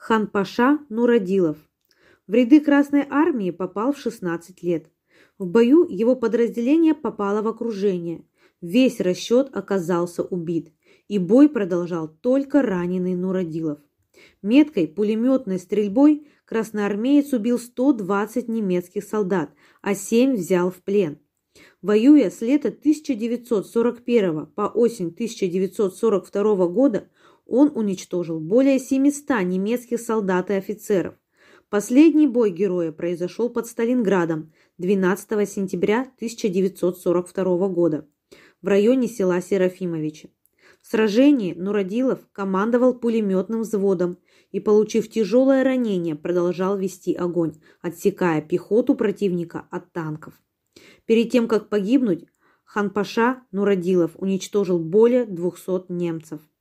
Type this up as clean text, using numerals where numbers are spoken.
Хан-паша Нурадилов. В ряды Красной армии попал в 16 лет. В бою его подразделение попало в окружение. Весь расчет оказался убит, и бой продолжал только раненый Нурадилов. Меткой пулеметной стрельбой красноармеец убил 120 немецких солдат, а 7 взял в плен. Воюя с лета 1941 по осень 1942 года, он уничтожил более 700 немецких солдат и офицеров. Последний бой героя произошел под Сталинградом 12 сентября 1942 года в районе села Серафимовичи. В сражении Нурадилов командовал пулеметным взводом и, получив тяжелое ранение, продолжал вести огонь, отсекая пехоту противника от танков. Перед тем, как погибнуть, Хан-паша Нурадилов уничтожил более 200 немцев.